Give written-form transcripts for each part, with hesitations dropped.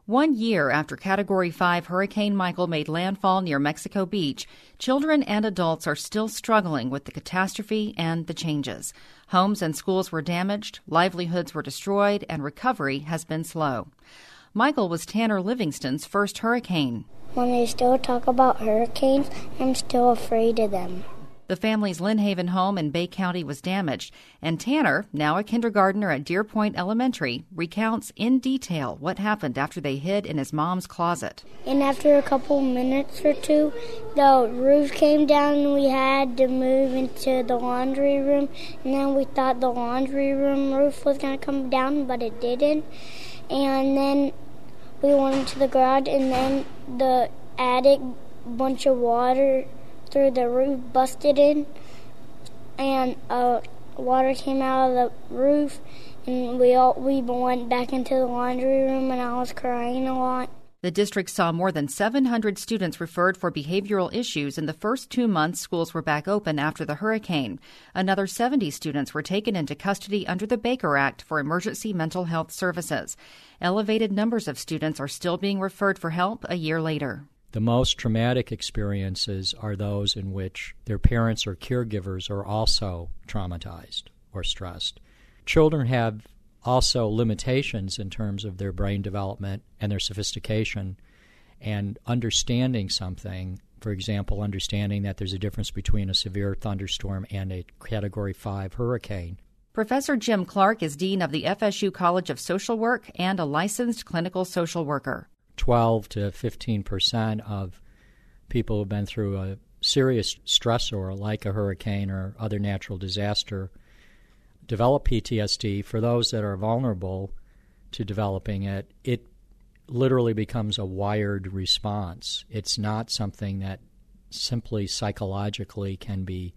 1 year after Category 5 Hurricane Michael made landfall near Mexico Beach, children and adults are still struggling with the catastrophe and the changes. Homes and schools were damaged, livelihoods were destroyed, and recovery has been slow. Michael was Tanner Livingston's first hurricane. When they still talk about hurricanes, I'm still afraid of them. The family's Lynn Haven home in Bay County was damaged, and Tanner, now a kindergartner at Deer Point Elementary, recounts in detail what happened after they hid in his mom's closet. And after a couple minutes or two, the roof came down and we had to move into the laundry room. And then we thought the laundry room roof was going to come down, but it didn't. And then we went into the garage, and then the attic bunch of water through the roof busted in, and water came out of the roof, and we went back into the laundry room, and I was crying a lot. The district saw more than 700 students referred for behavioral issues in the first 2 months schools were back open after the hurricane. Another 70 students were taken into custody under the Baker Act for emergency mental health services. Elevated numbers of students are still being referred for help a year later. The most traumatic experiences are those in which their parents or caregivers are also traumatized or stressed. Children have also limitations in terms of their brain development and their sophistication, and understanding something, for example, understanding that there's a difference between a severe thunderstorm and a Category 5 hurricane. Professor Jim Clark is dean of the FSU College of Social Work and a licensed clinical social worker. 12 to 15% of people who've been through a serious stressor like a hurricane or other natural disaster develop PTSD. For those that are vulnerable to developing it, it literally becomes a wired response. It's not something that simply psychologically can be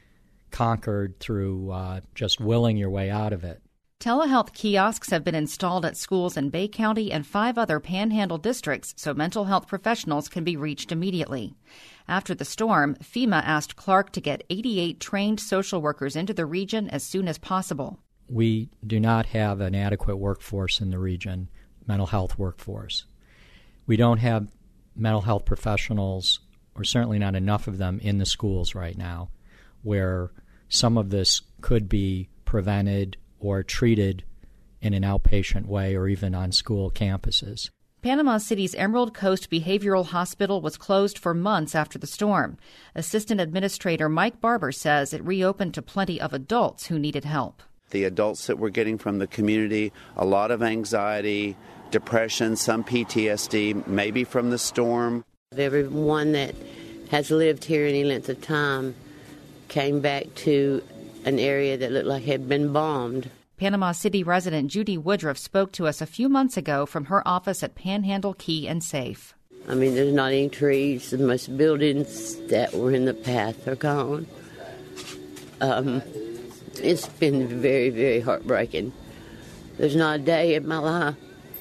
conquered through just willing your way out of it. Telehealth kiosks have been installed at schools in Bay County and 5 other Panhandle districts so mental health professionals can be reached immediately. After the storm, FEMA asked Clark to get 88 trained social workers into the region as soon as possible. We do not have an adequate workforce in the region, mental health workforce. We don't have mental health professionals, or certainly not enough of them, in the schools right now, where some of this could be prevented or treated in an outpatient way or even on school campuses. Panama City's Emerald Coast Behavioral Hospital was closed for months after the storm. Assistant Administrator Mike Barber says it reopened to plenty of adults who needed help. The adults that we're getting from the community, a lot of anxiety, depression, some PTSD, maybe from the storm. Everyone that has lived here any length of time came back to an area that looked like it had been bombed. Panama City resident Judy Woodruff spoke to us a few months ago from her office at Panhandle Key and Safe. I mean, there's not any trees. The most buildings that were in the path are gone. It's been very, very heartbreaking. There's not a day in my life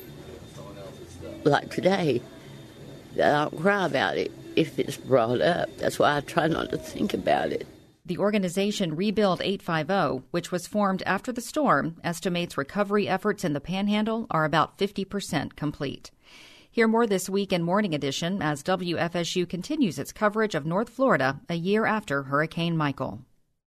like today that I don't cry about it if it's brought up. That's why I try not to think about it. The organization Rebuild 850, which was formed after the storm, estimates recovery efforts in the Panhandle are about 50% complete. Hear more this week in Morning Edition as WFSU continues its coverage of North Florida a year after Hurricane Michael.